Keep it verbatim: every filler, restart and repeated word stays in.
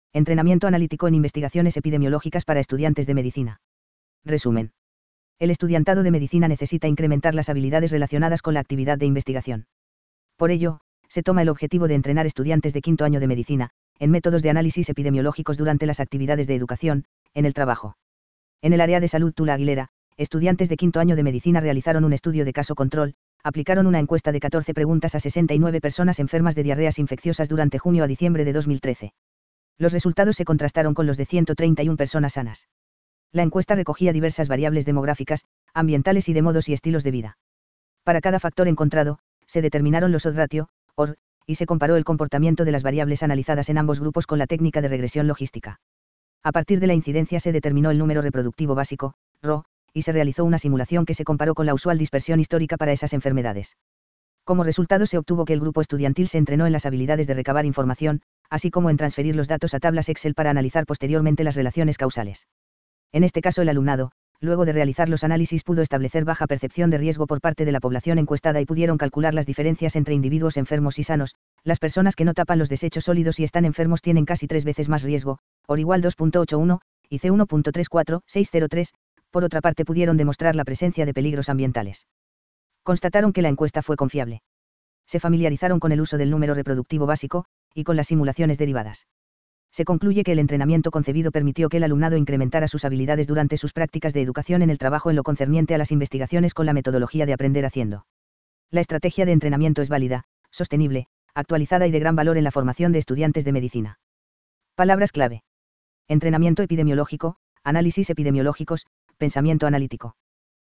Entrenamiento analítico en investigaciones epidemiológicas para estudiantes de medicina. Resumen. El estudiantado de medicina necesita incrementar las habilidades relacionadas con la actividad de investigación. Por ello, se toma el objetivo de entrenar estudiantes de quinto año de medicina, en métodos de análisis epidemiológicos durante las actividades de educación, en el trabajo. En el área de salud Tula Aguilera, estudiantes de quinto año de medicina realizaron un estudio de caso control, aplicaron una encuesta de catorce preguntas a sesenta y nueve personas enfermas de diarreas infecciosas durante junio a diciembre de dos mil trece. Los resultados se contrastaron con los de ciento treinta y una personas sanas. La encuesta recogía diversas variables demográficas, ambientales y de modos y estilos de vida. Para cada factor encontrado, se determinaron los odds ratio, O R, y se comparó el comportamiento de las variables analizadas en ambos grupos con la técnica de regresión logística. A partir de la incidencia se determinó el número reproductivo básico, R O, y se realizó una simulación que se comparó con la usual dispersión histórica para esas enfermedades. Como resultado se obtuvo que el grupo estudiantil se entrenó en las habilidades de recabar información, así como en transferir los datos a tablas Excel para analizar posteriormente las relaciones causales. En este caso el alumnado, luego de realizar los análisis pudo establecer baja percepción de riesgo por parte de la población encuestada y pudieron calcular las diferencias entre individuos enfermos y sanos. Las personas que no tapan los desechos sólidos y están enfermos tienen casi tres veces más riesgo, O R igual dos punto ochenta y uno, y C uno punto treinta y cuatro, seiscientos tres, por otra parte pudieron demostrar la presencia de peligros ambientales. Constataron que la encuesta fue confiable. Se familiarizaron con el uso del número reproductivo básico, y con las simulaciones derivadas. Se concluye que el entrenamiento concebido permitió que el alumnado incrementara sus habilidades durante sus prácticas de educación en el trabajo en lo concerniente a las investigaciones con la metodología de aprender haciendo. La estrategia de entrenamiento es válida, sostenible, actualizada y de gran valor en la formación de estudiantes de medicina. Palabras clave. Entrenamiento epidemiológico, análisis epidemiológicos, pensamiento analítico.